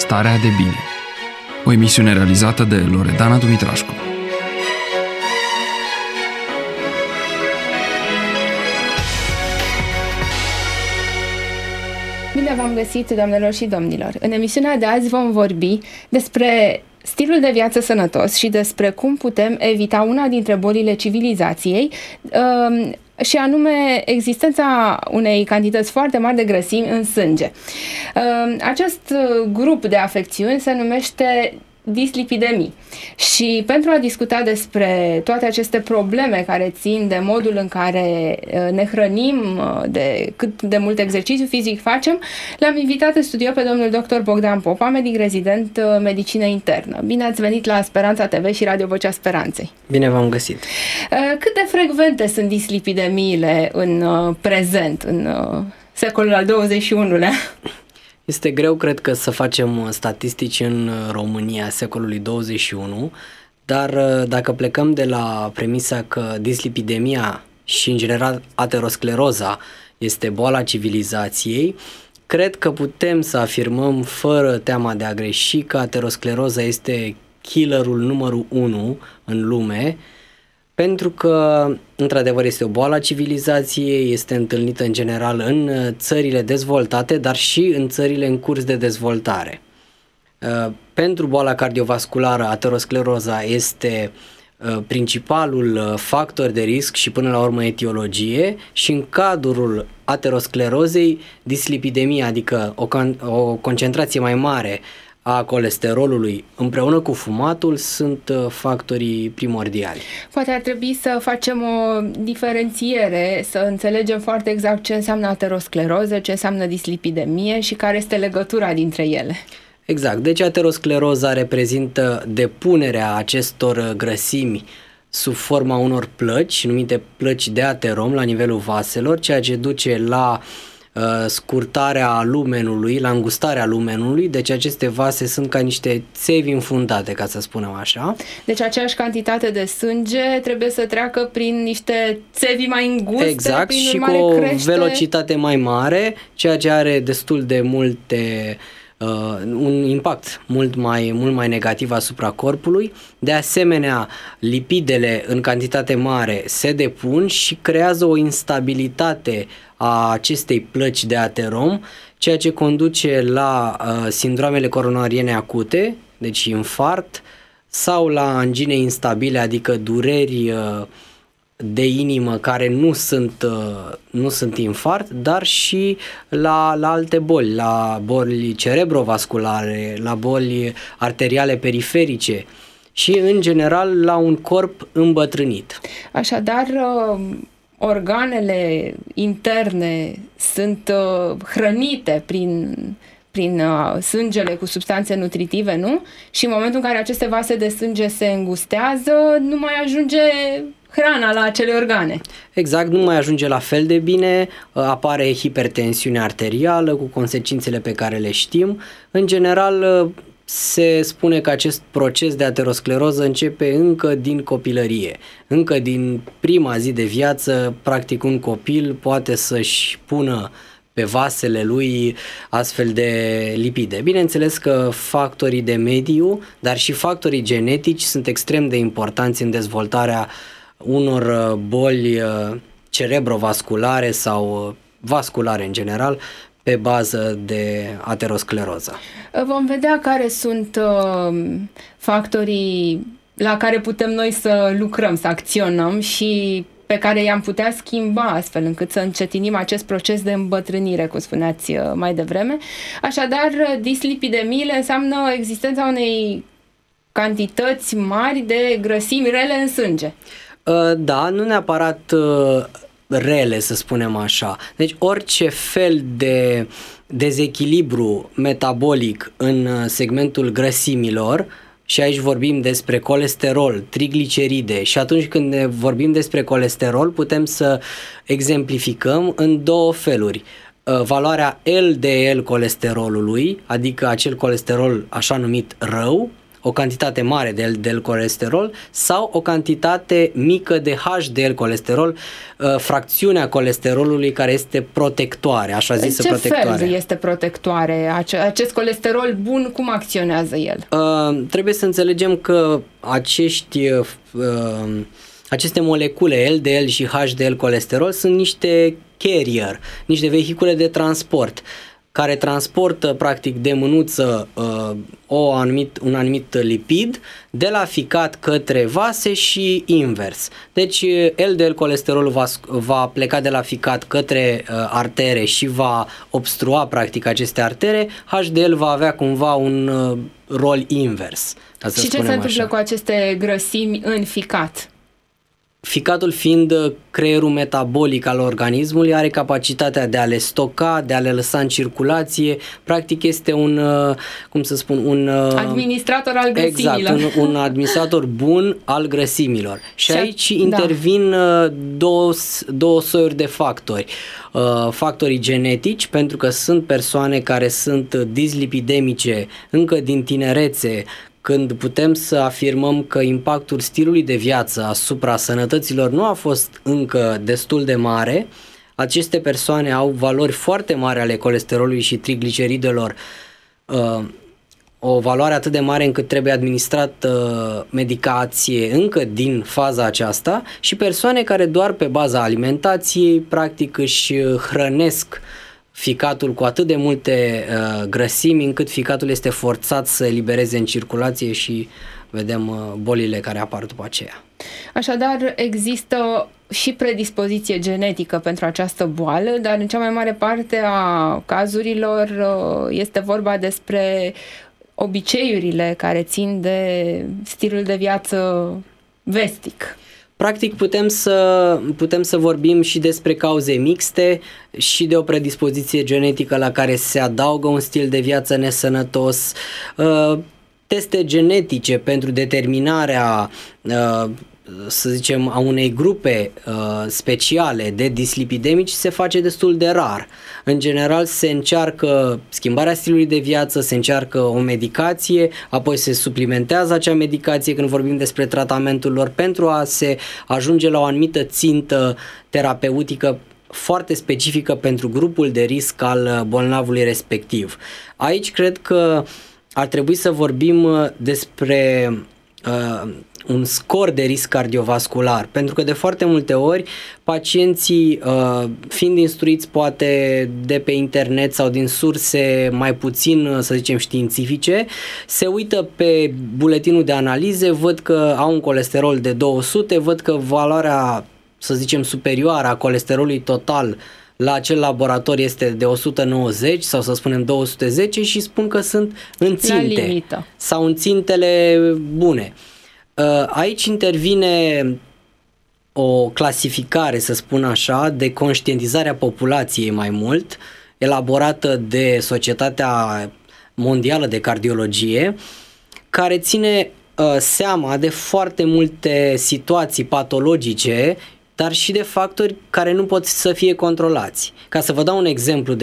Starea de bine. O emisiune realizată de Loredana Dumitrașcu. Bine v-am găsit, doamnelor și domnilor! În emisiunea de azi vom vorbi despre stilul de viață sănătos și despre cum putem evita una dintre bolile civilizației, și anume existența unei cantități foarte mari de grăsimi în sânge. Acest grup de afecțiuni se numește dislipidemii. Și pentru a discuta despre toate aceste probleme care țin de modul în care ne hrănim, de cât de mult exercițiu fizic facem, l-am invitat în studio pe domnul dr. Bogdan Popa, medic rezident medicină internă. Bine ați venit la Speranța TV și Radio Vocea Speranței. Bine v-am găsit. Cât de frecvente sunt dislipidemiile în prezent, în secolul al XXI-lea? Este greu, cred că, să facem statistici în România secolului 21, dar dacă plecăm de la premisa că dislipidemia și, în general, ateroscleroza este boala civilizației, cred că putem să afirmăm, fără teama de a greși, că ateroscleroza este killerul numărul 1 în lume, pentru că, într-adevăr, este o boală a civilizației, este întâlnită în general în țările dezvoltate, dar și în țările în curs de dezvoltare. Pentru boala cardiovasculară, ateroscleroza este principalul factor de risc și, până la urmă, etiologie, și în cadrul aterosclerozei, dislipidemia, adică o concentrație mai mare a colesterolului împreună cu fumatul, sunt factorii primordiali. Poate ar trebui să facem o diferențiere, să înțelegem foarte exact ce înseamnă ateroscleroză, ce înseamnă dislipidemie și care este legătura dintre ele. Exact. Deci ateroscleroza reprezintă depunerea acestor grăsimi sub forma unor plăci, numite plăci de aterom la nivelul vaselor, ceea ce duce la scurtarea lumenului, la îngustarea lumenului. Deci aceste vase sunt ca niște țevi înfundate, ca să spunem așa. Deci aceeași cantitate de sânge trebuie să treacă prin niște țevi mai înguste, exact, prin și urmare cu o crește velocitate mai mare, ceea ce are destul de multe un impact mult mai negativ asupra corpului. De asemenea, lipidele în cantitate mare se depun și creează o instabilitate a acestei plăci de aterom, ceea ce conduce la sindroamele coronariene acute, deci infarct, sau la angine instabile, adică dureri de inimă care nu sunt infarct, dar și la alte boli, la boli cerebrovasculare, la boli arteriale periferice și, în general, la un corp îmbătrânit. Așadar, organele interne sunt hrănite prin sângele cu substanțe nutritive, nu? Și în momentul în care aceste vase de sânge se îngustează, nu mai ajunge hrana la acele organe. Exact, nu mai ajunge la fel de bine, apare hipertensiune arterială cu consecințele pe care le știm. În general, se spune că acest proces de ateroscleroză începe încă din copilărie. Încă din prima zi de viață, practic, un copil poate să-și pună pe vasele lui astfel de lipide. Bineînțeles că factorii de mediu, dar și factorii genetici sunt extrem de importanți în dezvoltarea unor boli cerebrovasculare sau vasculare în general, pe bază de ateroscleroză. Vom vedea care sunt factorii la care putem noi să lucrăm, să acționăm și pe care i-am putea schimba astfel încât să încetinim acest proces de îmbătrânire, cum spuneați mai devreme. Așadar, dislipidemiile înseamnă existența unei cantități mari de grăsimi rele în sânge. Da, nu neapărat rele, să spunem așa. Deci orice fel de dezechilibru metabolic în segmentul grăsimilor, și aici vorbim despre colesterol, trigliceride, și atunci când ne vorbim despre colesterol putem să exemplificăm în două feluri. Valoarea LDL colesterolului, adică acel colesterol așa numit rău, o cantitate mare de LDL colesterol sau o cantitate mică de HDL colesterol, fracțiunea colesterolului care este protectoare, așa zisă protectoare. Ce fel este protectoare? Acest colesterol bun, cum acționează el? Trebuie să înțelegem că aceste molecule LDL și HDL colesterol sunt niște carrier, niște vehicule de transport care transportă practic de mânuță un anumit lipid de la ficat către vase și invers. Deci LDL colesterolul va pleca de la ficat către artere și va obstrua practic aceste artere, HDL va avea cumva un rol invers. Și ce se întâmplă cu aceste grăsimi în ficat? Ficatul fiind creierul metabolic al organismului, are capacitatea de a le stoca, de a le lăsa în circulație, practic este un administrator al grăsimilor. Exact, un administrator bun al grăsimilor. Și aici intervin două soiuri de factori. Factorii genetici, pentru că sunt persoane care sunt dislipidemice încă din tinerețe, când putem să afirmăm că impactul stilului de viață asupra sănătăților nu a fost încă destul de mare, aceste persoane au valori foarte mari ale colesterolului și trigliceridelor, o valoare atât de mare încât trebuie administrată medicație încă din faza aceasta, și persoane care doar pe baza alimentației practic își hrănesc ficatul cu atât de multe grăsimi încât ficatul este forțat să elibereze în circulație și vedem bolile care apar după aceea. Așadar, există și predispoziție genetică pentru această boală, dar în cea mai mare parte a cazurilor este vorba despre obiceiurile care țin de stilul de viață vestic. Practic putem să vorbim și despre cauze mixte și de o predispoziție genetică la care se adaugă un stil de viață nesănătos, teste genetice pentru determinarea, să zicem, a unei grupe speciale de dislipidemici se face destul de rar. În general se încearcă schimbarea stilului de viață, se încearcă o medicație, apoi se suplimentează acea medicație când vorbim despre tratamentul lor pentru a se ajunge la o anumită țintă terapeutică foarte specifică pentru grupul de risc al bolnavului respectiv. Aici cred că ar trebui să vorbim despre un scor de risc cardiovascular, pentru că de foarte multe ori pacienții, fiind instruiți poate de pe internet sau din surse mai puțin, să zicem, științifice, se uită pe buletinul de analize, văd că au un colesterol de 200, văd că valoarea, să zicem, superioară a colesterolului total la acel laborator este de 190 sau să spunem 210 și spun că sunt în ținte sau în țintele bune. Aici intervine o clasificare, să spun așa, de conștientizare a populației mai mult, elaborată de Societatea Mondială de Cardiologie, care ține seama de foarte multe situații patologice, dar și de factori care nu pot să fie controlați. Ca să vă dau un exemplu,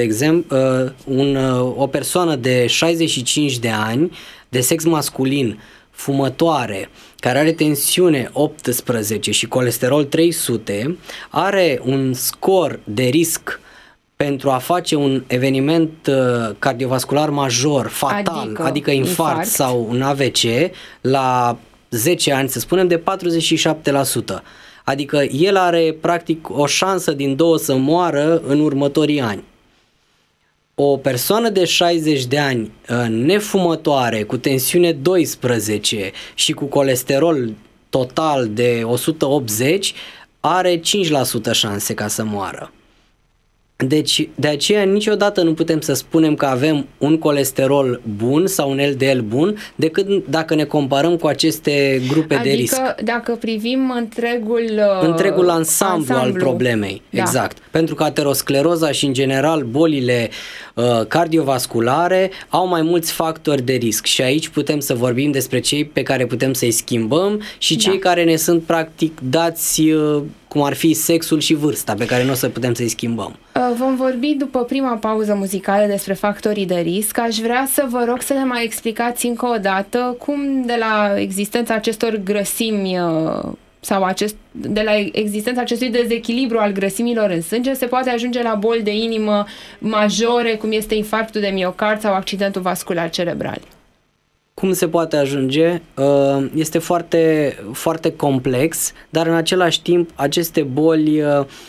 o persoană de 65 de ani, de sex masculin, fumătoare, care are tensiune 18 și colesterol 300, are un scor de risc pentru a face un eveniment cardiovascular major, fatal, adică infarct sau un AVC, la 10 ani, să spunem, de 47%. Adică el are practic o șansă din 2 să moară în următorii ani. O persoană de 60 de ani nefumătoare, cu tensiune 12 și cu colesterol total de 180 are 5% șanse ca să moară. Deci, de aceea niciodată nu putem să spunem că avem un colesterol bun sau un LDL bun decât dacă ne comparăm cu aceste grupe de risc. Adică dacă privim întregul ansamblu al problemei. Da. Exact. Pentru că ateroscleroza și în general bolile cardiovasculare au mai mulți factori de risc și aici putem să vorbim despre cei pe care putem să-i schimbăm și cei care ne sunt practic dați, cum ar fi sexul și vârsta, pe care nu o să putem să-i schimbăm. Vom vorbi după prima pauză muzicală despre factorii de risc. Aș vrea să vă rog să ne mai explicați încă o dată cum de la existența acestor grăsimi sau de la existența acestui dezechilibru al grăsimilor în sânge se poate ajunge la boli de inimă majore, cum este infarctul de miocard sau accidentul vascular cerebral. Cum se poate ajunge? Este foarte, foarte complex, dar în același timp aceste boli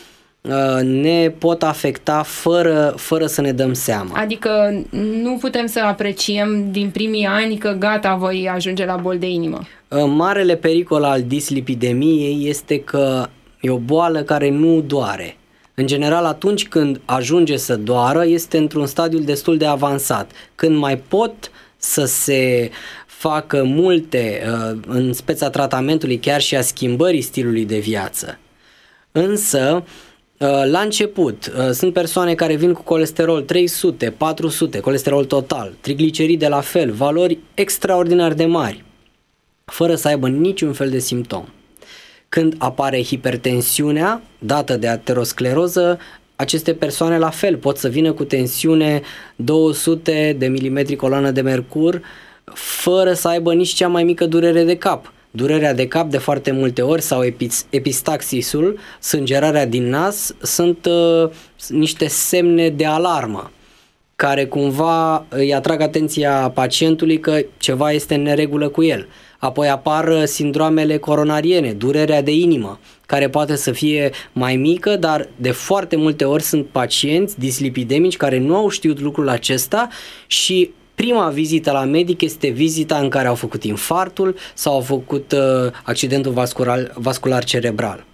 ne pot afecta fără să ne dăm seama. Adică nu putem să apreciem din primii ani că gata, voi ajunge la boli de inimă. Marele pericol al dislipidemiei este că e o boală care nu doare. În general, atunci când ajunge să doară, este într-un stadiu destul de avansat, când mai pot să se facă multe în speța tratamentului, chiar și a schimbării stilului de viață. Însă, la început, sunt persoane care vin cu colesterol 300, 400, colesterol total, trigliceride la fel, valori extraordinar de mari, fără să aibă niciun fel de simptom. Când apare hipertensiunea dată de ateroscleroză, aceste persoane la fel pot să vină cu tensiune 200 de milimetri coloană de mercur, fără să aibă nici cea mai mică durere de cap. Durerea de cap de foarte multe ori sau epistaxisul, sângerarea din nas, sunt niște semne de alarmă care cumva îi atrag atenția pacientului că ceva este în neregulă cu el. Apoi apar sindroamele coronariene, durerea de inimă, care poate să fie mai mică, dar de foarte multe ori sunt pacienți dislipidemici care nu au știut lucrul acesta și prima vizită la medic este vizita în care au făcut infartul sau au făcut accidentul vascular cerebral.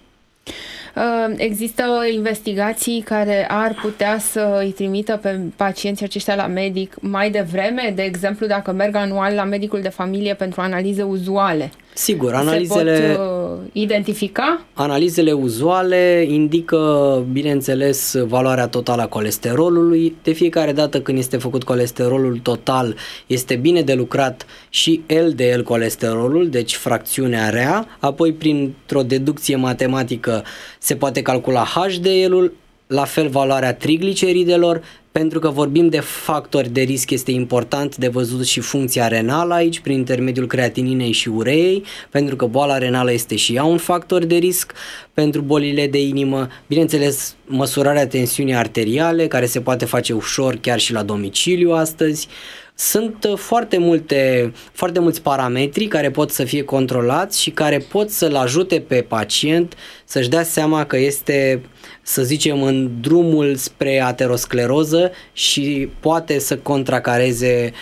Există investigații care ar putea să îi trimită pe pacienții aceștia la medic mai devreme, de exemplu dacă merg anual la medicul de familie pentru analize uzuale. Sigur, analizele se pot identifica? Analizele uzuale indică, bineînțeles, valoarea totală a colesterolului. De fiecare dată când este făcut colesterolul total, este bine de lucrat și LDL colesterolul, deci fracțiunea rea. Apoi, printr-o deducție matematică, se poate calcula HDL-ul, la fel valoarea trigliceridelor. Pentru că vorbim de factori de risc, este important de văzut și funcția renală aici, prin intermediul creatininei și ureei, pentru că boala renală este și ea un factor de risc pentru bolile de inimă. Bineînțeles, măsurarea tensiunii arteriale, care se poate face ușor chiar și la domiciliu astăzi. Sunt foarte mulți parametri care pot să fie controlați și care pot să-l ajute pe pacient să-și dea seama că este, să zicem, în drumul spre ateroscleroză și poate să contracareze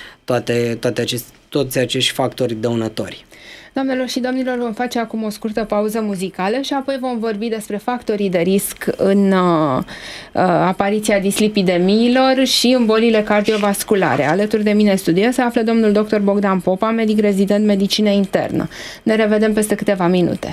toți acești factori dăunători. Doamnelor și domnilor, vom face acum o scurtă pauză muzicală și apoi vom vorbi despre factorii de risc în apariția dislipidemiilor și în bolile cardiovasculare. Alături de mine în studio se află domnul dr. Bogdan Popa, medic rezident medicină internă. Ne revedem peste câteva minute.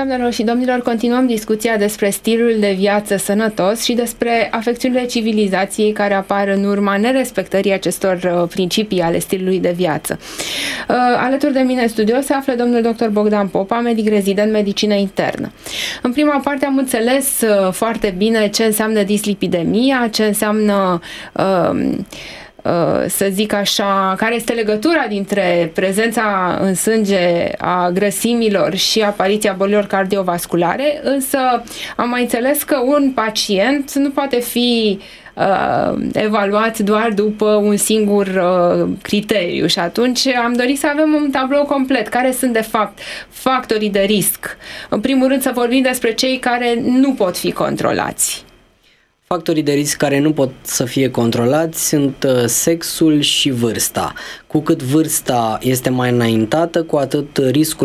Doamnelor și domnilor, continuăm discuția despre stilul de viață sănătos și despre afecțiunile civilizației care apar în urma nerespectării acestor principii ale stilului de viață. Alături de mine în studio se află domnul dr. Bogdan Popa, medic rezident medicină internă. În prima parte am înțeles foarte bine ce înseamnă dislipidemia, ce înseamnă să zic așa, care este legătura dintre prezența în sânge a grăsimilor și apariția bolilor cardiovasculare, însă am mai înțeles că un pacient nu poate fi evaluat doar după un singur criteriu și atunci am dorit să avem un tablou complet. Care sunt de fapt factorii de risc? În primul rând să vorbim despre cei care nu pot fi controlați. Factorii de risc care nu pot să fie controlați sunt sexul și vârsta. Cu cât vârsta este mai înaintată, cu atât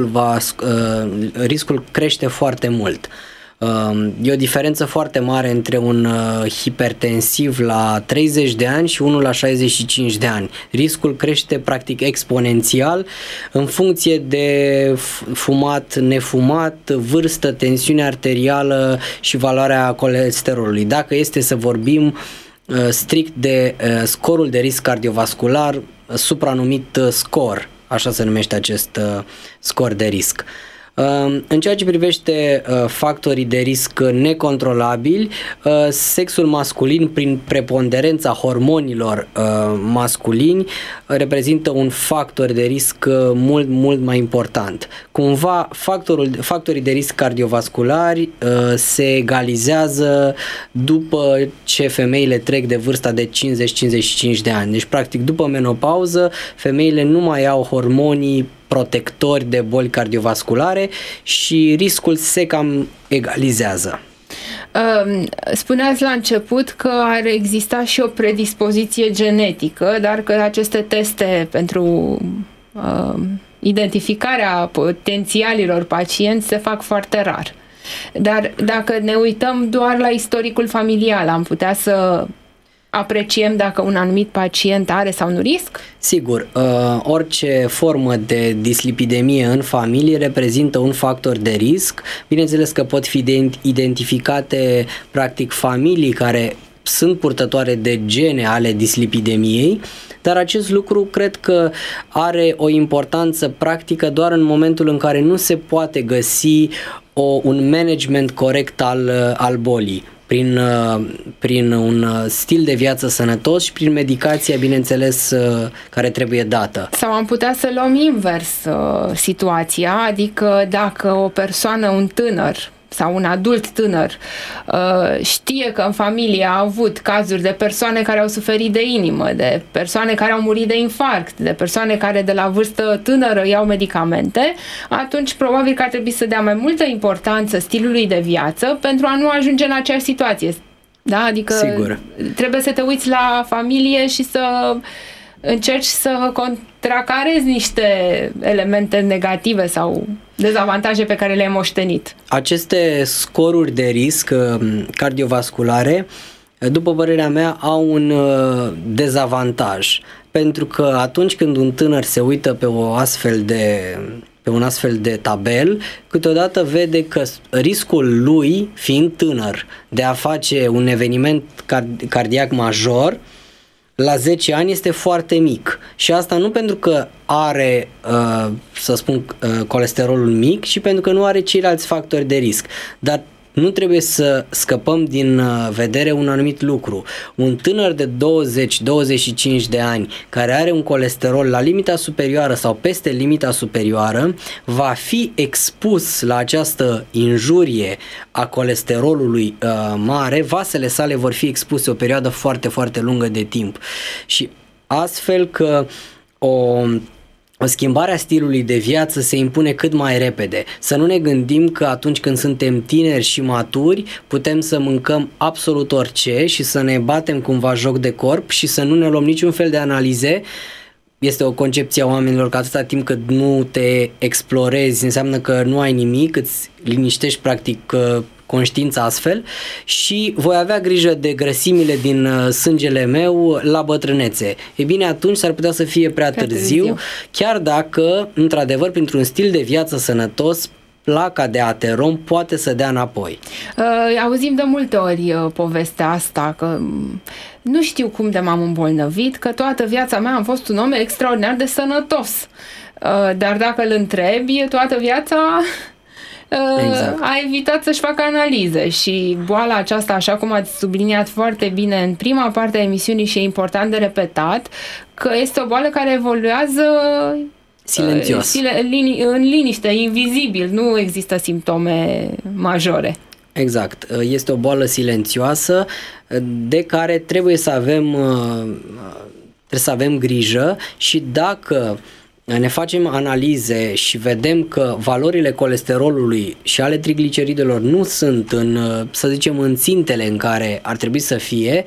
riscul crește foarte mult. E o diferență foarte mare între un hipertensiv la 30 de ani și unul la 65 de ani. Riscul crește practic exponențial în funcție de fumat, nefumat, vârstă, tensiune arterială și valoarea colesterolului. Dacă este să vorbim strict de scorul de risc cardiovascular, supranumit SCOR, așa se numește acest scor de risc. În ceea ce privește factorii de risc necontrolabili, sexul masculin, prin preponderența hormonilor masculini, reprezintă un factor de risc mult mai important. Cumva factorii de risc cardiovasculari se egalizează după ce femeile trec de vârsta de 50-55 de ani. Deci practic după menopauză femeile nu mai au hormonii protectori de boli cardiovasculare și riscul se cam egalizează. Spuneați la început că ar exista și o predispoziție genetică, dar că aceste teste pentru identificarea potențialilor pacienți se fac foarte rar. Dar dacă ne uităm doar la istoricul familial, am putea să apreciem dacă un anumit pacient are sau nu risc? Sigur, orice formă de dislipidemie în familie reprezintă un factor de risc. Bineînțeles că pot fi identificate practic familii care sunt purtătoare de gene ale dislipidemiei, dar acest lucru cred că are o importanță practică doar în momentul în care nu se poate găsi un management corect al bolii. Prin un stil de viață sănătos și prin medicația, bineînțeles, care trebuie dată. Sau am putea să luăm invers situația, adică dacă o persoană, un tânăr sau un adult tânăr știe că în familie a avut cazuri de persoane care au suferit de inimă, de persoane care au murit de infarct, de persoane care de la vârstă tânără iau medicamente, atunci probabil că ar trebui să dea mai multă importanță stilului de viață pentru a nu ajunge în aceeași situație. Da? Adică Sigur. Trebuie să te uiți la familie și să încerci să contracarezi niște elemente negative sau dezavantaje pe care le-ai moștenit. Aceste scoruri de risc cardiovasculare, după părerea mea, au un dezavantaj, pentru că atunci când un tânăr se uită pe un astfel de tabel, câteodată vede că riscul lui, fiind tânăr, de a face un eveniment cardiac major la 10 ani este foarte mic. Și asta nu pentru că are, să spun, colesterolul mic, ci pentru că nu are ceilalți factori de risc. Dar nu trebuie să scăpăm din vedere un anumit lucru. Un tânăr de 20-25 de ani care are un colesterol la limita superioară sau peste limita superioară va fi expus la această injurie a colesterolului mare, vasele sale vor fi expuse o perioadă foarte, foarte lungă de timp. Și astfel că o schimbare a stilului de viață se impune cât mai repede. Să nu ne gândim că atunci când suntem tineri și maturi putem să mâncăm absolut orice și să ne batem cumva joc de corp și să nu ne luăm niciun fel de analize. Este o concepție a oamenilor că atâta timp cât nu te explorezi înseamnă că nu ai nimic, îți liniștești practic conștiința astfel și voi avea grijă de grăsimile din sângele meu la bătrânețe. E bine, atunci s-ar putea să fie prea târziu, chiar dacă, într-adevăr, printr-un stil de viață sănătos placa de aterom poate să dea înapoi. Auzim de multe ori povestea asta, că nu știu cum de m-am îmbolnăvit, că toată viața mea am fost un om extraordinar de sănătos. Dar dacă îl întrebi, toată viața exact. A evitat să-și facă analize și boala aceasta, așa cum ați subliniat foarte bine în prima parte a emisiunii și e important de repetat, că este o boală care evoluează silențios. În liniște, invizibil, nu există simptome majore. Exact. Este o boală silențioasă de care trebuie să avem grijă și dacă ne facem analize și vedem că valorile colesterolului și ale trigliceridelor nu sunt să zicem, în țintele în care ar trebui să fie,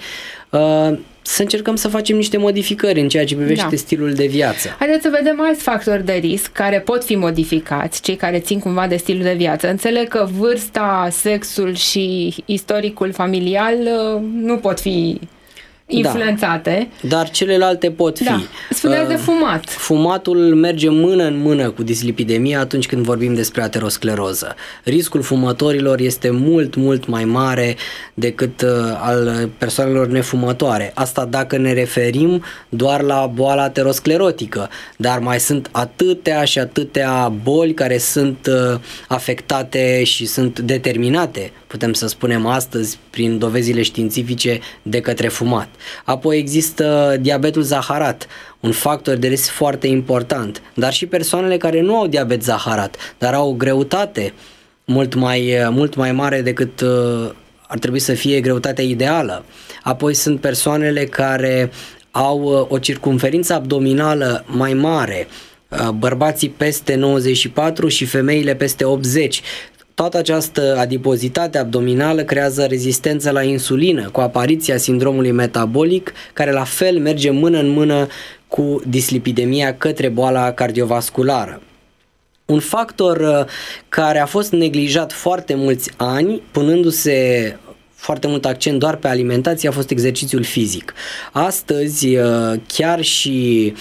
să încercăm să facem niște modificări în ceea ce privește stilul de viață. Haideți să vedem alți factori de risc care pot fi modificați, cei care țin cumva de stilul de viață. Înțeleg că vârsta, sexul și istoricul familial nu pot fi influențate. Dar celelalte pot fi. Spuneați de fumat. Fumatul merge mână în mână cu dislipidemia atunci când vorbim despre ateroscleroză. Riscul fumătorilor este mult, mult mai mare decât al persoanelor nefumătoare. Asta dacă ne referim doar la boala aterosclerotică, dar mai sunt atâtea și atâtea boli care sunt afectate și sunt determinate, putem să spunem astăzi, prin dovezile științifice de către fumat. Apoi există diabetul zaharat, un factor de risc foarte important, dar și persoanele care nu au diabet zaharat, dar au o greutate mult mai mare decât ar trebui să fie greutatea ideală. Apoi sunt persoanele care au o circumferință abdominală mai mare, bărbații peste 94 și femeile peste 80. Toată această adipozitate abdominală creează rezistență la insulină, cu apariția sindromului metabolic, care la fel merge mână în mână cu dislipidemia către boala cardiovasculară. Un factor care a fost neglijat foarte mulți ani, punându-se foarte mult accent doar pe alimentație, a fost exercițiul fizic. Astăzi, chiar și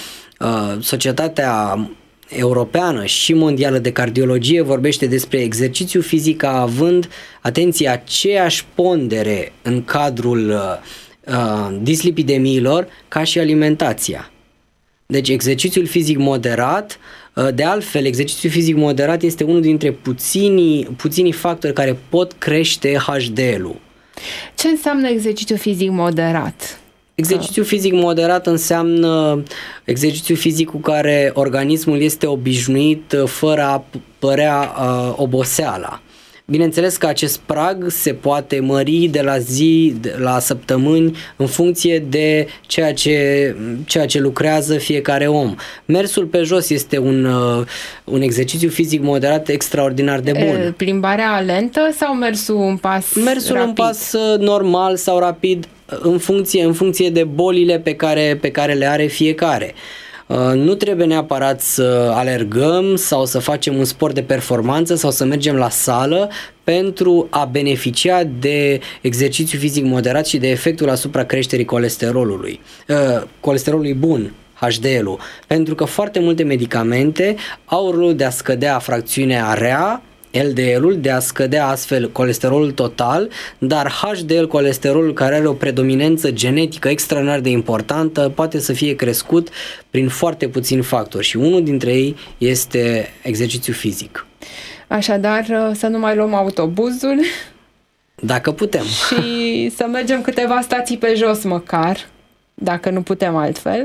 Societatea Europeană și Mondială de Cardiologie vorbește despre exercițiu fizic ca având, atenție, aceeași pondere în cadrul dislipidemiilor ca și alimentația. Deci exercițiul fizic moderat, de altfel exercițiul fizic moderat este unul dintre puținii factori care pot crește HDL-ul. Ce înseamnă exercițiu fizic moderat? Exercițiul fizic moderat înseamnă exercițiu fizic cu care organismul este obișnuit fără a părea oboseala. Bineînțeles că acest prag se poate mări de la zi la săptămâni în funcție de ceea ce lucrează fiecare om. Mersul pe jos este un exercițiu fizic moderat extraordinar de bun. Plimbarea lentă sau mersul în pas Mersul rapid? în pas normal sau rapid în funcție de bolile pe care le are fiecare. Nu trebuie neapărat să alergăm sau să facem un sport de performanță sau să mergem la sală pentru a beneficia de exercițiu fizic moderat și de efectul asupra creșterii colesterolului bun, HDL-ul, pentru că foarte multe medicamente au rolul de a scădea fracțiunea rea, LDL-ul, de a scădea astfel colesterolul total, dar HDL, colesterolul care are o predominanță genetică extraordinar de importantă, poate să fie crescut prin foarte puțini factori și unul dintre ei este exercițiu fizic. Așadar, să nu mai luăm autobuzul. Dacă putem. Și să mergem câteva stații pe jos măcar, dacă nu putem altfel,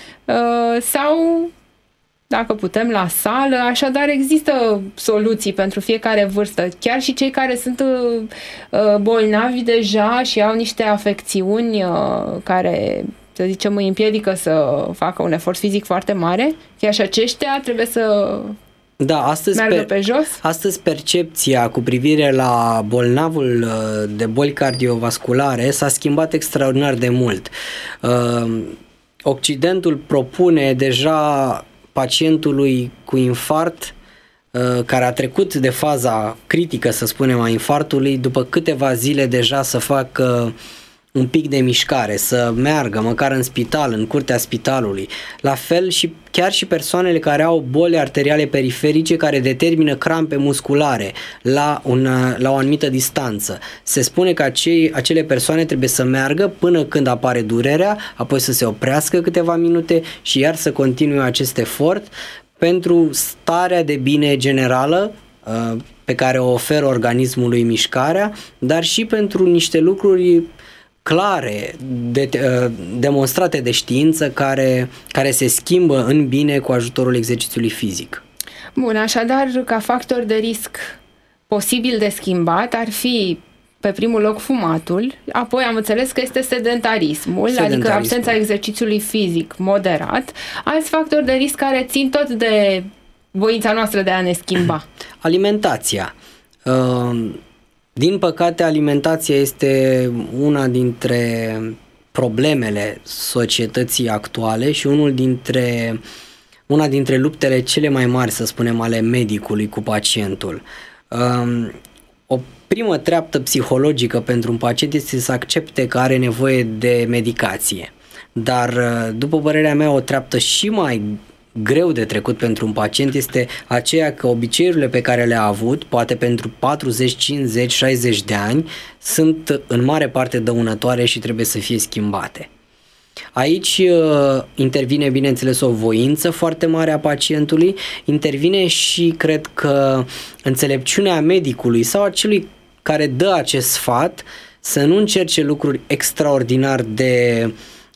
sau dacă putem la sală. Așadar există soluții pentru fiecare vârstă, chiar și cei care sunt bolnavi deja și au niște afecțiuni care, să zicem, îi împiedică să facă un efort fizic foarte mare, chiar și aceștia trebuie să meargă pe jos. Astăzi percepția cu privire la bolnavul de boli cardiovasculare s-a schimbat extraordinar de mult. Occidentul propune deja pacientului cu infarct care a trecut de faza critică, să spunem, a infarctului, după câteva zile deja să facă un pic de mișcare, să meargă măcar în spital, în curtea spitalului. La fel și chiar și persoanele care au boli arteriale periferice care determină crampe musculare la o anumită distanță. Se spune că acele persoane trebuie să meargă până când apare durerea, apoi să se oprească câteva minute și iar să continue acest efort pentru starea de bine generală pe care o oferă organismului mișcarea, dar și pentru niște lucruri clare, demonstrate de știință, care se schimbă în bine cu ajutorul exercițiului fizic. Bun, așadar, ca factor de risc posibil de schimbat ar fi pe primul loc fumatul, apoi am înțeles că este sedentarismul, adică absența exercițiului fizic moderat, alți factori de risc care țin tot de voința noastră de a ne schimba. Alimentația. Din păcate, alimentația este una dintre problemele societății actuale și una dintre luptele cele mai mari, să spunem, ale medicului cu pacientul. O primă treaptă psihologică pentru un pacient este să accepte că are nevoie de medicație. Dar, după părerea mea, o treaptă și mai greu de trecut pentru un pacient este aceea că obiceiurile pe care le-a avut, poate pentru 40, 50, 60 de ani, sunt în mare parte dăunătoare și trebuie să fie schimbate. Aici intervine, bineînțeles, o voință foarte mare a pacientului, intervine și cred că înțelepciunea medicului sau a celui care dă acest sfat să nu încerce lucruri extraordinar de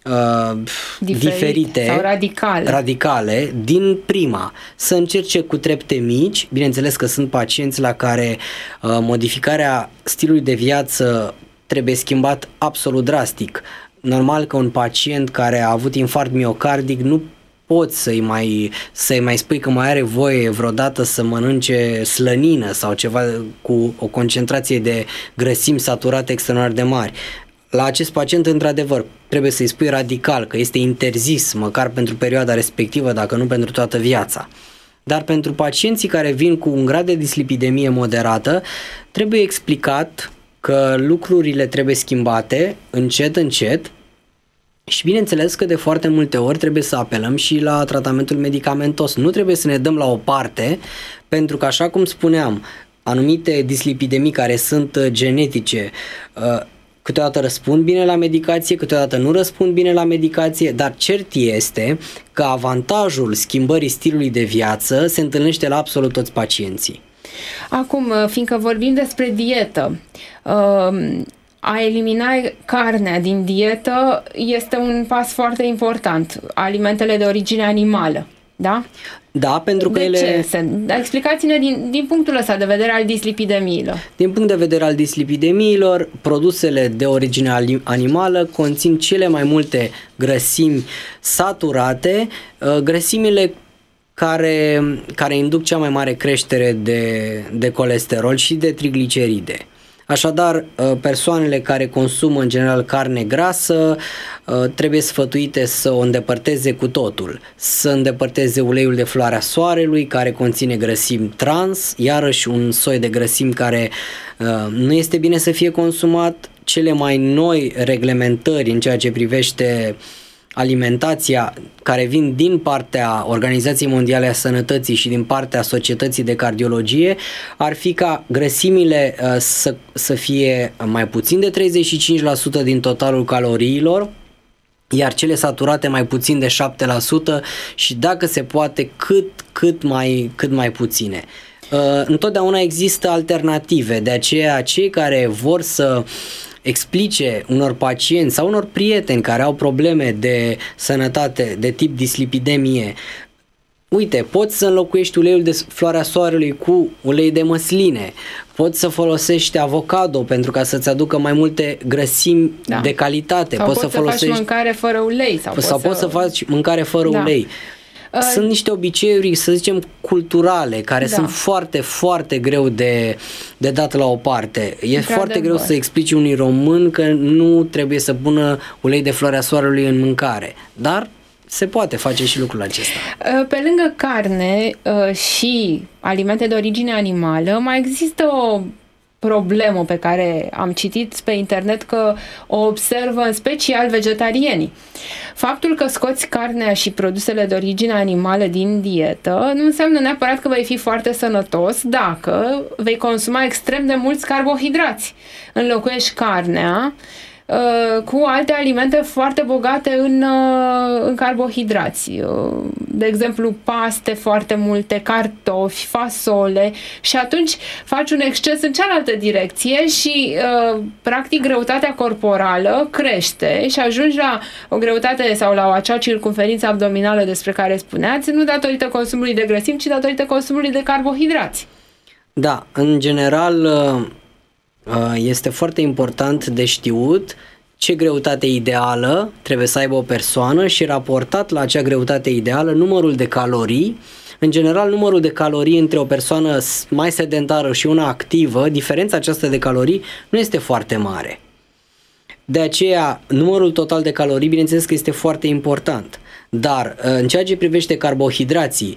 diferite sau radicale din prima, să încerce cu trepte mici. Bineînțeles că sunt pacienți la care modificarea stilului de viață trebuie schimbat absolut drastic. Normal că un pacient care a avut infarct miocardic nu poți să-i mai spui că mai are voie vreodată să mănânce slănină sau ceva cu o concentrație de grăsimi saturate extraordinar de mari. La acest pacient, într-adevăr, trebuie să-i spui radical că este interzis, măcar pentru perioada respectivă, dacă nu pentru toată viața. Dar pentru pacienții care vin cu un grad de dislipidemie moderată, trebuie explicat că lucrurile trebuie schimbate încet, încet și bineînțeles că de foarte multe ori trebuie să apelăm și la tratamentul medicamentos. Nu trebuie să ne dăm la o parte, pentru că, așa cum spuneam, anumite dislipidemii care sunt genetice câteodată răspund bine la medicație, câteodată nu răspund bine la medicație, dar cert este că avantajul schimbării stilului de viață se întâlnește la absolut toți pacienții. Acum, fiindcă vorbim despre dietă, a elimina carnea din dietă este un pas foarte important. Alimentele de origine animală, da? Da, pentru că de ele... ce? Explicați-ne din punctul ăsta de vedere al dislipidemiilor. Din punct de vedere al dislipidemiilor, produsele de origine animală conțin cele mai multe grăsimi saturate, grăsimile care induc cea mai mare creștere de colesterol și de trigliceride. Așadar, persoanele care consumă în general carne grasă trebuie sfătuite să o îndepărteze cu totul, să îndepărteze uleiul de floarea soarelui care conține grăsimi trans, iarăși un soi de grăsimi care nu este bine să fie consumat. Cele mai noi reglementări în ceea ce privește alimentația care vin din partea Organizației Mondiale a Sănătății și din partea Societății de Cardiologie ar fi ca grăsimile să fie mai puțin de 35% din totalul caloriilor, iar cele saturate mai puțin de 7% și dacă se poate cât mai puține. Întotdeauna există alternative, de aceea cei care vor să explice unor pacienți sau unor prieteni care au probleme de sănătate de tip dislipidemie, uite, poți să înlocuiești uleiul de floarea soarelui cu ulei de măsline, poți să folosești avocado pentru ca să-ți aducă mai multe grăsimi de calitate. Sau poți să faci mâncare fără ulei. Sau poți să faci mâncare fără ulei. Sunt niște obiceiuri, să zicem, culturale, care sunt foarte, foarte greu de dat la o parte. E foarte greu să explici unui român că nu trebuie să pună ulei de floarea soarelui în mâncare, dar se poate face și lucrul acesta. Pe lângă carne și alimente de origine animală, mai există problemă pe care am citit pe internet că o observă în special vegetarienii. Faptul că scoți carnea și produsele de origine animală din dietă nu înseamnă neapărat că vei fi foarte sănătos dacă vei consuma extrem de mulți carbohidrați. Înlocuiești carnea cu alte alimente foarte bogate în carbohidrați. De exemplu, paste foarte multe, cartofi, fasole, și atunci faci un exces în cealaltă direcție și practic greutatea corporală crește și ajungi la o greutate sau la acea circumferință abdominală despre care spuneați, nu datorită consumului de grăsimi, ci datorită consumului de carbohidrați. Da, în general este foarte important de știut ce greutate ideală trebuie să aibă o persoană și raportat la acea greutate ideală numărul de calorii. În general, numărul de calorii între o persoană mai sedentară și una activă, diferența aceasta de calorii nu este foarte mare. De aceea, numărul total de calorii, bineînțeles că este foarte important. Dar, în ceea ce privește carbohidrații,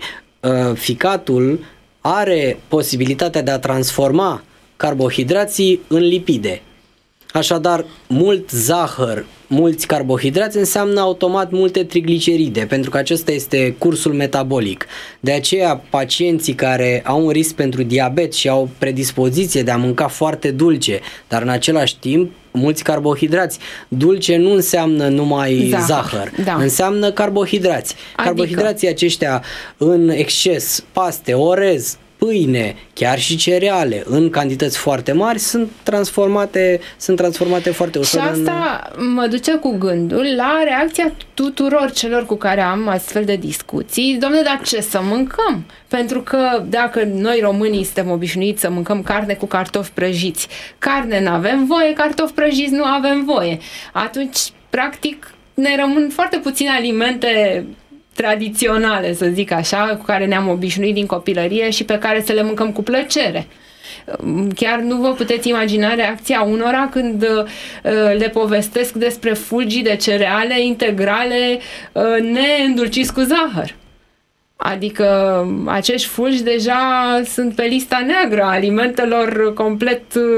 ficatul are posibilitatea de a transforma carbohidrații în lipide. Așadar, mult zahăr, mulți carbohidrați înseamnă automat multe trigliceride, pentru că acesta este cursul metabolic. De aceea, pacienții care au un risc pentru diabet și au predispoziție de a mânca foarte dulce, dar în același timp mulți carbohidrați. Dulce nu înseamnă numai zahăr, da. Înseamnă carbohidrați. Carbohidrații aceștia în exces, paste, orez, pâine, chiar și cereale în cantități foarte mari sunt transformate foarte ușor. Și asta mă duce cu gândul la reacția tuturor celor cu care am astfel de discuții. Dom'le, dar ce să mâncăm? Pentru că dacă noi românii suntem obișnuiți să mâncăm carne cu cartofi prăjiți, carne n-avem voie, cartofi prăjiți nu avem voie, atunci practic ne rămân foarte puține alimente tradiționale, să zic așa, cu care ne-am obișnuit din copilărie și pe care să le mâncăm cu plăcere. Chiar nu vă puteți imagina reacția unora când le povestesc despre fulgii de cereale integrale neîndulciți cu zahăr. Adică acești fulgi deja sunt pe lista neagră a alimentelor complet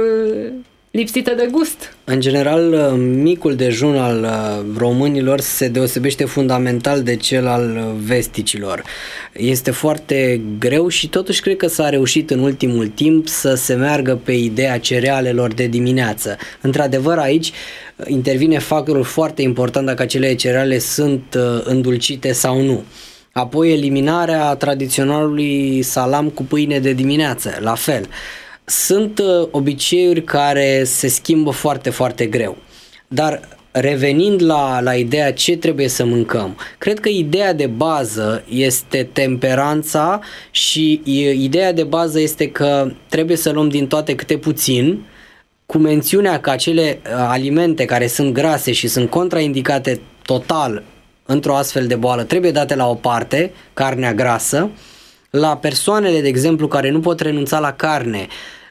lipsită de gust. În general, micul dejun al românilor se deosebește fundamental de cel al vesticilor. Este foarte greu și totuși cred că s-a reușit în ultimul timp să se meargă pe ideea cerealelor de dimineață. Într-adevăr, aici intervine factorul foarte important dacă acele cereale sunt îndulcite sau nu. Apoi eliminarea tradiționalului salam cu pâine de dimineață, la fel. Sunt obiceiuri care se schimbă foarte, foarte greu. Dar revenind la ideea ce trebuie să mâncăm, cred că ideea de bază este temperanța și ideea de bază este că trebuie să luăm din toate câte puțin, cu mențiunea că acele alimente care sunt grase și sunt contraindicate total într-o astfel de boală trebuie date la o parte, carnea grasă. La persoanele, de exemplu, care nu pot renunța la carne,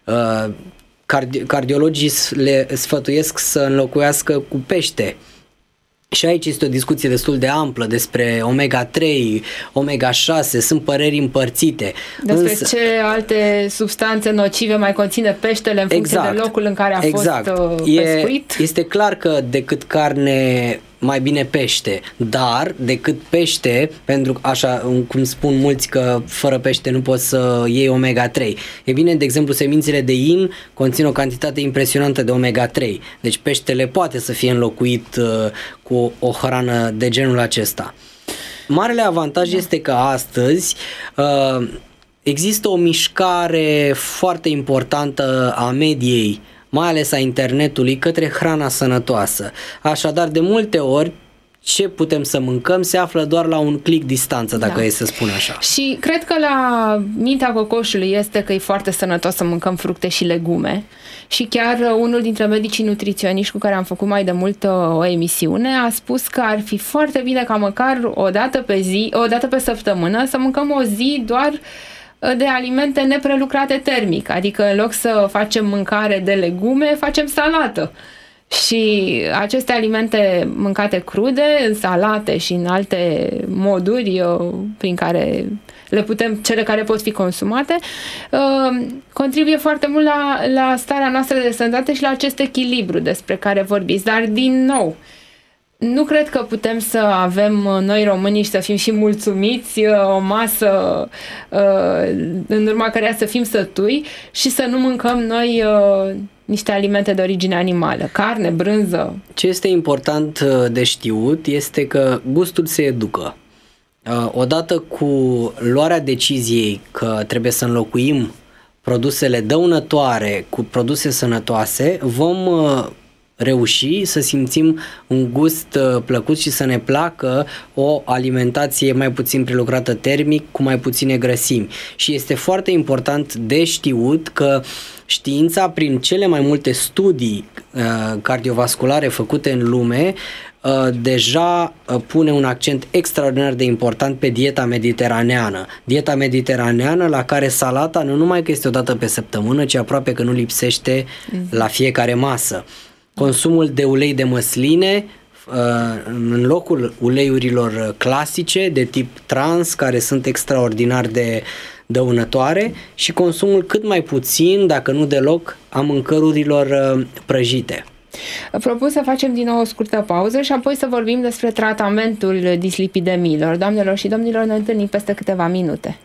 cardiologii le sfătuiesc să înlocuiască cu pește. Și aici este o discuție destul de amplă despre omega-3, omega-6, sunt păreri împărțite. Despre ce alte substanțe nocive mai conține peștele în funcție de locul în care a fost pescuit. Este clar că decât carne mai bine pește, dar decât pește, pentru că așa cum spun mulți că fără pește nu poți să iei omega-3. E bine, de exemplu, semințele de in conțin o cantitate impresionantă de omega-3, deci peștele poate să fie înlocuit cu o hrană de genul acesta. Marele avantaj este că astăzi există o mișcare foarte importantă a mediei, mai ales a internetului, către hrana sănătoasă. Așadar, de multe ori, ce putem să mâncăm se află doar la un click distanță, dacă e să spun așa. Și cred că la mintea cocoșului este că e foarte sănătos să mâncăm fructe și legume. Și chiar unul dintre medicii nutriționiști cu care am făcut mai de mult o emisiune a spus că ar fi foarte bine ca măcar o dată pe săptămână să mâncăm o zi doar de alimente neprelucrate termic, adică în loc să facem mâncare de legume, facem salată. Și aceste alimente mâncate crude, în salate și în alte moduri prin care cele care pot fi consumate, contribuie foarte mult la starea noastră de sănătate și la acest echilibru despre care vorbiți. Dar, din nou, nu cred că putem să avem noi românii și să fim și mulțumiți, o masă în urma căreia să fim sătui și să nu mâncăm noi niște alimente de origine animală, carne, brânză. Ce este important de știut este că gustul se educă. Odată cu luarea deciziei că trebuie să înlocuim produsele dăunătoare cu produse sănătoase, vom reuși să simțim un gust plăcut și să ne placă o alimentație mai puțin prelucrată termic, cu mai puține grăsimi. Și este foarte important de știut că știința, prin cele mai multe studii cardiovasculare făcute în lume, deja pune un accent extraordinar de important pe dieta mediteraneană. Dieta mediteraneană la care salata nu numai că este o dată pe săptămână, ci aproape că nu lipsește la fiecare masă. Consumul de ulei de măsline în locul uleiurilor clasice de tip trans, care sunt extraordinar de dăunătoare, și consumul cât mai puțin, dacă nu deloc, a mâncărurilor prăjite. Propun să facem din nou o scurtă pauză și apoi să vorbim despre tratamentul dislipidemiilor. Doamnelor și domnilor, ne întâlnim peste câteva minute.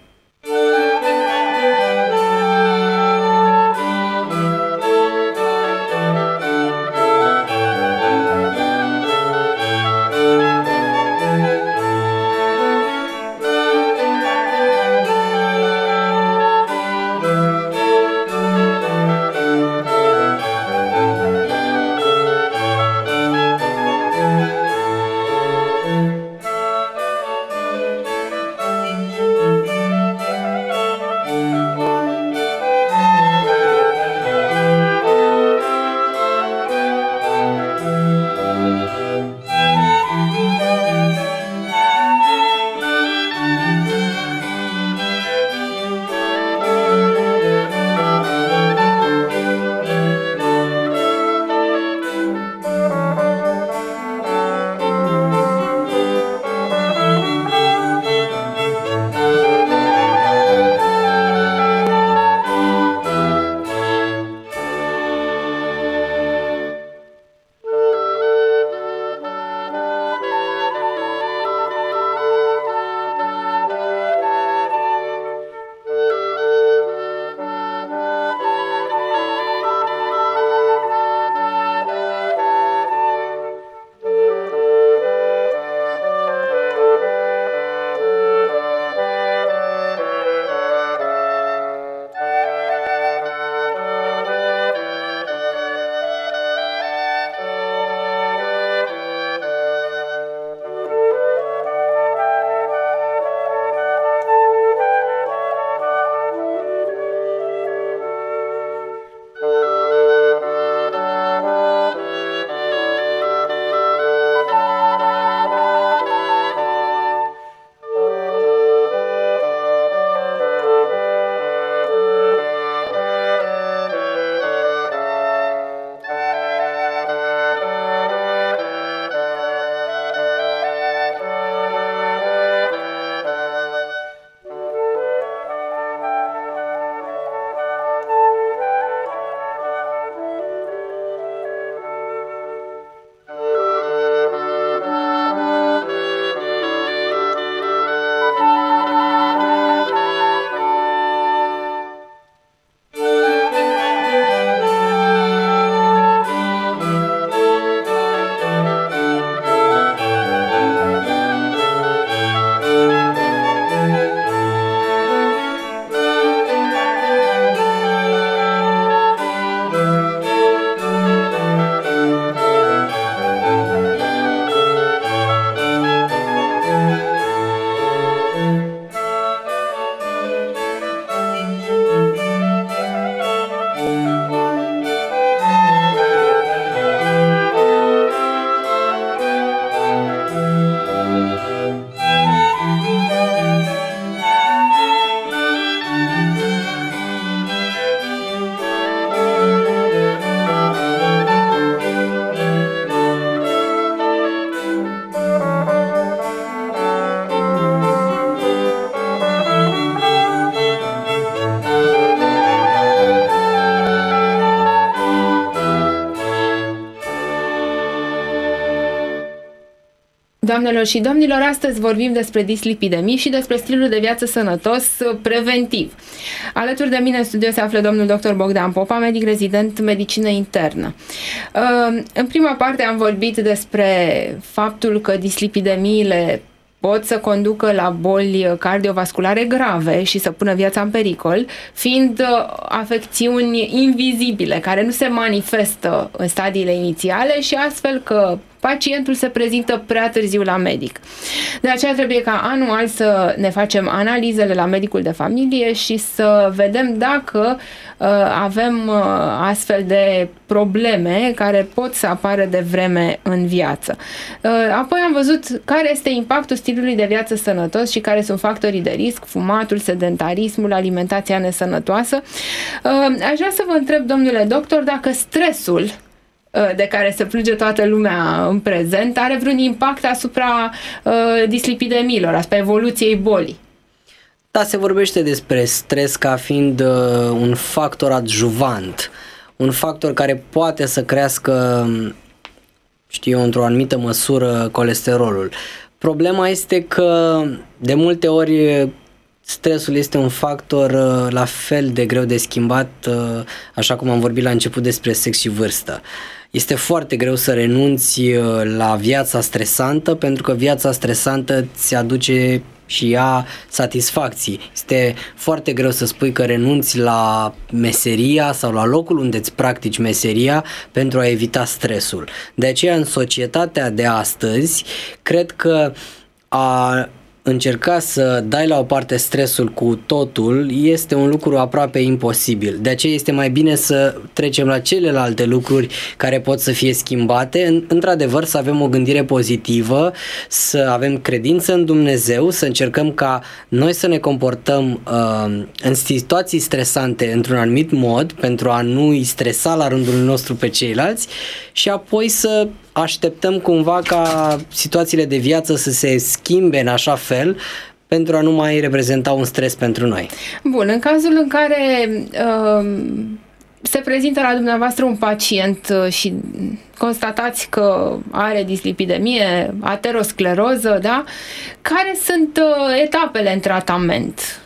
Doamnelor și domnilor, astăzi vorbim despre dislipidemie și despre stilul de viață sănătos preventiv. Alături de mine în studio se află domnul dr. Bogdan Popa, medic rezident medicină internă. În prima parte am vorbit despre faptul că dislipidemiile pot să conducă la boli cardiovasculare grave și să pună viața în pericol, fiind afecțiuni invizibile care nu se manifestă în stadiile inițiale și astfel că pacientul se prezintă prea târziu la medic. De aceea trebuie ca anual să ne facem analizele la medicul de familie și să vedem dacă avem astfel de probleme care pot să apară de vreme în viață. Apoi am văzut care este impactul stilului de viață sănătos și care sunt factorii de risc, fumatul, sedentarismul, alimentația nesănătoasă. Aș vrea să vă întreb, domnule doctor, dacă stresul de care se plânge toată lumea în prezent are vreun impact asupra dislipidemiilor, asupra evoluției bolii. Da, se vorbește despre stres ca fiind un factor adjuvant, un factor care poate să crească, într-o anumită măsură colesterolul. Problema este că de multe ori stresul este un factor la fel de greu de schimbat, așa cum am vorbit la început despre sex și vârstă. Este foarte greu să renunți la viața stresantă, pentru că viața stresantă ți aduce și ea satisfacții. Este foarte greu să spui că renunți la meseria sau la locul unde îți practici meseria pentru a evita stresul. De aceea, în societatea de astăzi, cred că a încerca să dai la o parte stresul cu totul este un lucru aproape imposibil. De aceea este mai bine să trecem la celelalte lucruri care pot să fie schimbate. Într-adevăr, să avem o gândire pozitivă, să avem credință în Dumnezeu, să încercăm ca noi să ne comportăm în situații stresante într-un anumit mod pentru a nu îi stresa la rândul nostru pe ceilalți și apoi să așteptăm cumva ca situațiile de viață să se schimbe în așa fel pentru a nu mai reprezenta un stres pentru noi. Bun, în cazul în care se prezintă la dumneavoastră un pacient și constatați că are dislipidemie, ateroscleroză, da? Care sunt etapele în tratament?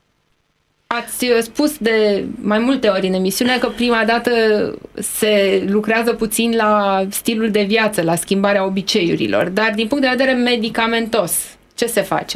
Ați spus de mai multe ori în emisiune că prima dată se lucrează puțin la stilul de viață, la schimbarea obiceiurilor, dar din punct de vedere medicamentos, ce se face?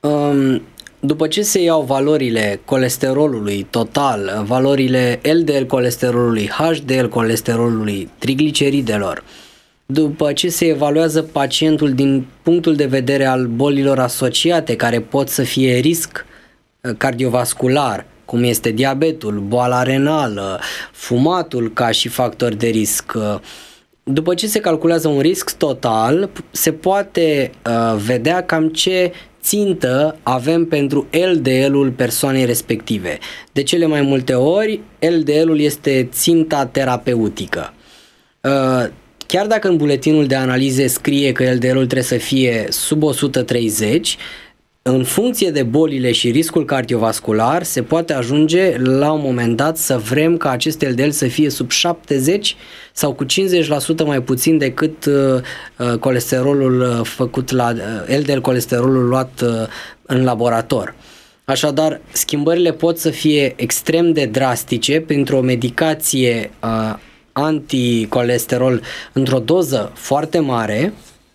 După ce se iau valorile colesterolului total, valorile LDL colesterolului, HDL colesterolului, trigliceridelor, după ce se evaluează pacientul din punctul de vedere al bolilor asociate care pot să fie risc cardiovascular, cum este diabetul, boala renală, fumatul ca și factor de risc. După ce se calculează un risc total, se poate vedea cam ce țintă avem pentru LDL-ul persoanei respective. De cele mai multe ori, LDL-ul este ținta terapeutică. Chiar dacă în buletinul de analize scrie că LDL-ul trebuie să fie sub 130, în funcție de bolile și riscul cardiovascular, se poate ajunge la un moment dat să vrem ca acest LDL să fie sub 70 sau cu 50% mai puțin decât colesterolul făcut la LDL colesterolul luat în laborator. Așadar, schimbările pot să fie extrem de drastice printr-o medicație anticolesterol într-o doză foarte mare,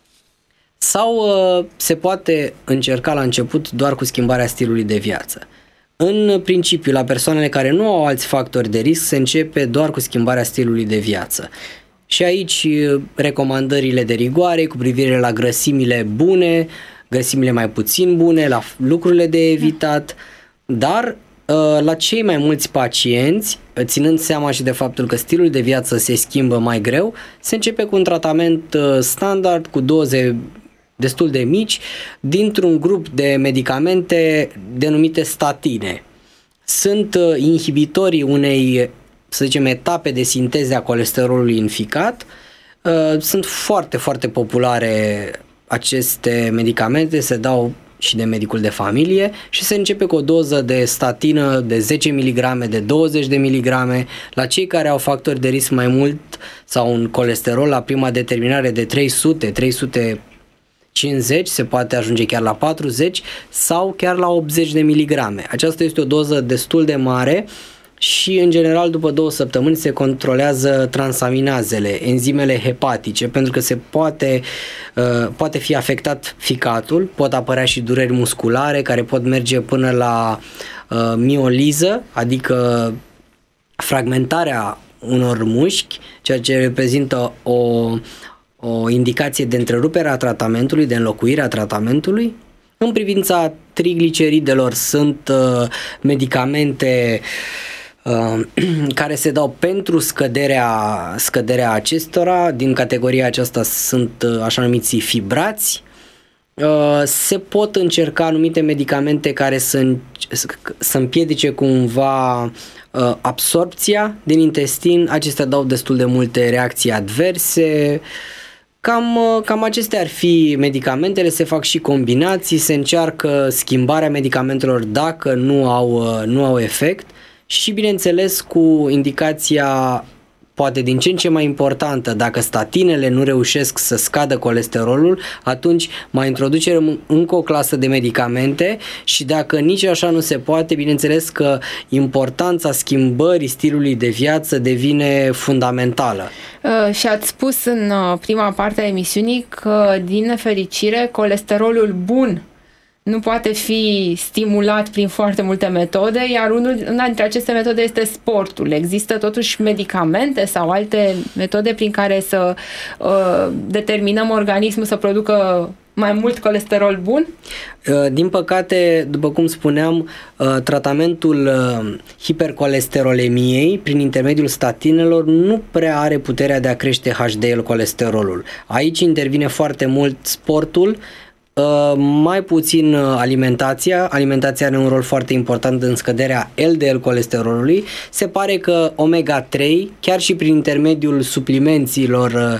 sau se poate încerca la început doar cu schimbarea stilului de viață. În principiu, la persoanele care nu au alți factori de risc, se începe doar cu schimbarea stilului de viață. Și aici recomandările de rigoare cu privire la grăsimile bune, grăsimile mai puțin bune, la lucrurile de evitat, dar la cei mai mulți pacienți, ținând seama și de faptul că stilul de viață se schimbă mai greu, se începe cu un tratament standard, cu doze destul de mici, dintr-un grup de medicamente denumite statine. Sunt inhibitorii unei, să zicem, etape de sinteză a colesterolului în ficat. Sunt foarte, foarte populare aceste medicamente, se dau și de medicul de familie și se începe cu o doză de statină de 10 mg, de 20 de mg. La cei care au factori de risc mai mult sau un colesterol la prima determinare de 300, 50, se poate ajunge chiar la 40 sau chiar la 80 de miligrame. Aceasta este o doză destul de mare și în general după 2 săptămâni se controlează transaminazele, enzimele hepatice, pentru că se poate fi afectat ficatul, pot apărea și dureri musculare care pot merge până la mioliză, adică fragmentarea unor mușchi, ceea ce reprezintă o indicație de întrerupere a tratamentului, de înlocuire a tratamentului. În privința trigliceridelor sunt medicamente care se dau pentru scăderea acestora. Din categoria aceasta sunt așa numiți fibrați. Se pot încerca anumite medicamente care să împiedice cumva absorpția din intestin. Acestea dau destul de multe reacții adverse. Cam acestea ar fi medicamentele, se fac și combinații, se încearcă schimbarea medicamentelor dacă nu au efect și bineînțeles cu indicația poate din ce în ce mai importantă, dacă statinele nu reușesc să scadă colesterolul, atunci mai introducem încă o clasă de medicamente și dacă nici așa nu se poate, bineînțeles că importanța schimbării stilului de viață devine fundamentală. Și ați spus în prima parte a emisiunii că, din nefericire, colesterolul bun nu poate fi stimulat prin foarte multe metode, iar una dintre aceste metode este sportul. Există totuși medicamente sau alte metode prin care să determinăm organismul să producă mai mult colesterol bun? Din păcate, după cum spuneam, tratamentul hipercolesterolemiei prin intermediul statinelor nu prea are puterea de a crește HDL colesterolul. Aici intervine foarte mult sportul, mai puțin alimentația. Alimentația are un rol foarte important în scăderea LDL colesterolului. Se pare că omega-3, chiar și prin intermediul suplimenților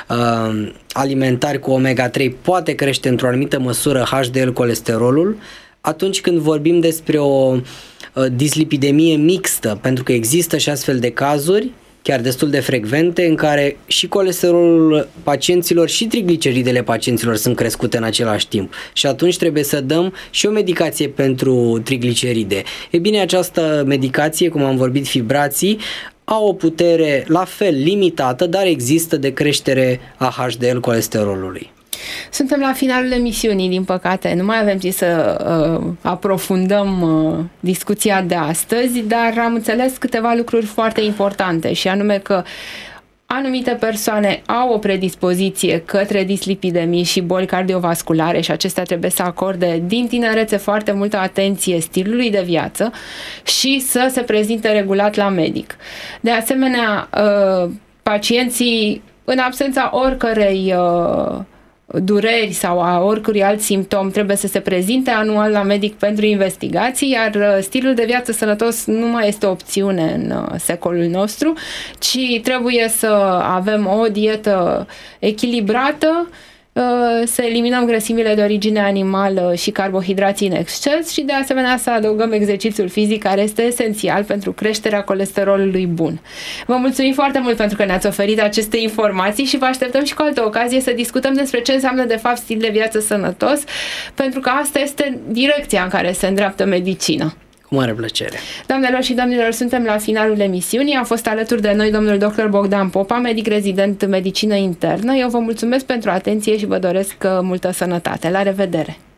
alimentari cu omega-3, poate crește într-o anumită măsură HDL colesterolul. Atunci când vorbim despre o dislipidemie mixtă, pentru că există și astfel de cazuri, chiar destul de frecvente, în care și colesterolul pacienților și trigliceridele pacienților sunt crescute în același timp. Și atunci trebuie să dăm și o medicație pentru trigliceride. E bine, această medicație, cum am vorbit, fibrații, au o putere la fel limitată, dar există de creștere a HDL colesterolului. Suntem la finalul emisiunii, din păcate. Nu mai avem timp să aprofundăm discuția de astăzi, dar am înțeles câteva lucruri foarte importante și anume că anumite persoane au o predispoziție către dislipidemii și boli cardiovasculare și acestea trebuie să acorde din tinerețe foarte multă atenție stilului de viață și să se prezinte regulat la medic. De asemenea, pacienții, în absența oricărei dureri sau a oricărui alt simptom, trebuie să se prezinte anual la medic pentru investigații, iar stilul de viață sănătos nu mai este o opțiune în secolul nostru, ci trebuie să avem o dietă echilibrată, să eliminăm grăsimile de origine animală și carbohidrații în exces și de asemenea să adăugăm exercițiul fizic, care este esențial pentru creșterea colesterolului bun. Vă mulțumim foarte mult pentru că ne-ați oferit aceste informații și vă așteptăm și cu altă ocazie să discutăm despre ce înseamnă de fapt stil de viață sănătos, pentru că asta este direcția în care se îndreaptă medicina. Cu mare plăcere. Doamnelor și domnilor, suntem la finalul emisiunii. A fost alături de noi domnul dr. Bogdan Popa, medic rezident medicină internă. Eu vă mulțumesc pentru atenție și vă doresc multă sănătate. La revedere!